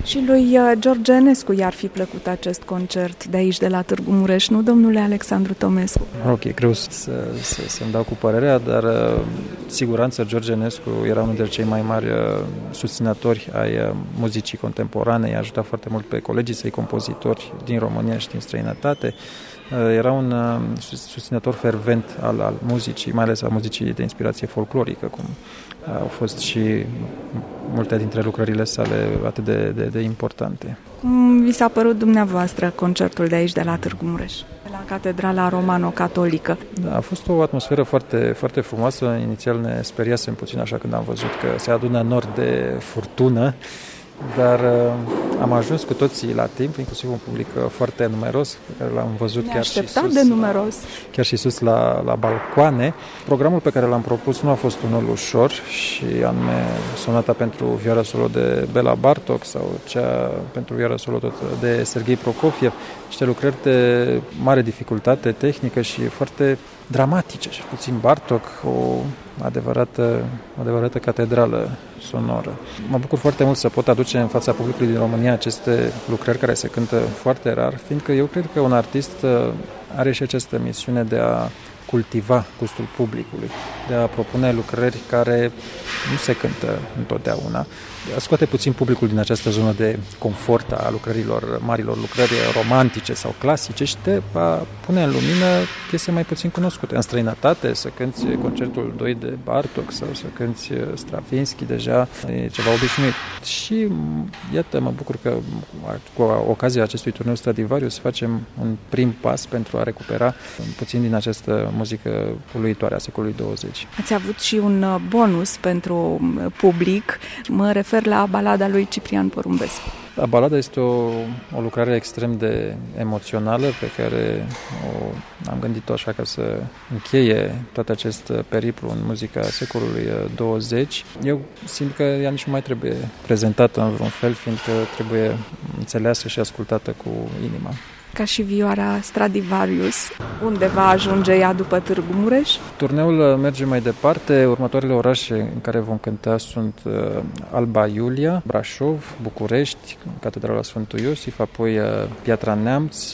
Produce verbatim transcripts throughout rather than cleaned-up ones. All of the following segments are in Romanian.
Și lui George Enescu i-ar fi plăcut acest concert de aici, de la Târgu Mureș, nu, domnule Alexandru Tomescu? Ok, e greu să, să, să-mi dau cu părerea, dar siguranță George Enescu era unul dintre cei mai mari susținători ai muzicii contemporane, i-a ajutat foarte mult pe colegii săi compozitori din România și din străinătate. Era un susținător fervent al, al muzicii, mai ales al muzicii de inspirație folclorică, cum au fost și multe dintre lucrările sale atât de, de, de importante. Cum vi s-a părut dumneavoastră concertul de aici, de la Târgu Mureș, de la Catedrala Romano-Catolică? Da, a fost o atmosferă foarte, foarte frumoasă. Inițial ne speriasem puțin așa când am văzut că se adună nori de furtună, dar uh, am ajuns cu toții la timp, inclusiv un public foarte numeros, pe care l-am văzut chiar și sus, de numeros. chiar și sus la, la balcoane. Programul pe care l-am propus nu a fost unul ușor și anume sonata pentru vioară solo de Bela Bartok sau cea pentru vioară solo tot de Serghei Prokofiev, niște lucrări de mare dificultate tehnică și foarte dramatice, și puțin Bartok, o adevărată, adevărată catedrală sonoră. Mă bucur foarte mult să pot aduce în fața publicului din România aceste lucrări care se cântă foarte rar, fiindcă eu cred că un artist are și această misiune de a cultiva gustul publicului, de a propune lucrări care nu se cântă întotdeauna, de a scoate puțin publicul din această zonă de confort a lucrărilor, marilor lucrări romantice sau clasice și de a pune în lumină piese mai puțin cunoscute. În străinătate, să cânti concertul doi de Bartok sau să cânti Stravinsky, deja e ceva obișnuit. Și iată, mă bucur că cu ocazia acestui turneu Stradivarius facem un prim pas pentru a recupera puțin din această muzică uluitoare a secolului douăzeci. Ați avut și un bonus pentru public, mă refer la balada lui Ciprian Porumbescu. Balada este o, o lucrare extrem de emoțională pe care o, am gândit-o așa ca să încheie tot acest periplu în muzica secolului douăzeci. Eu simt că ea nici nu mai trebuie prezentată în vreun fel, fiindcă trebuie înțeleasă și ascultată cu inima. Ca și vioara Stradivarius, unde va ajunge ea după Târgu Mureș? Turneul merge mai departe. Următoarele orașe în care vom cânta sunt Alba Iulia, Brașov, București, Catedrala Sfântul Iosif, apoi Piatra Neamț,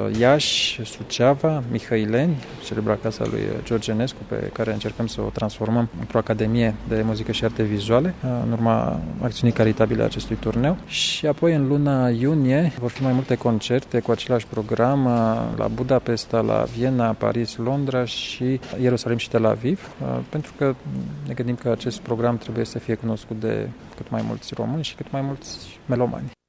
Iași, Suceava, Mihăileni, celebra casa lui George Enescu, pe care încercăm să o transformăm într-o academie de muzică și arte vizuale, în urma acțiunii caritabile a acestui turneu. Și apoi în luna iunie vor fi mai multe concerte cu același program la Budapesta, la Viena, Paris, Londra și Ierusalim și Tel Aviv, pentru că ne gândim că acest program trebuie să fie cunoscut de cât mai mulți români și cât mai mulți melomani.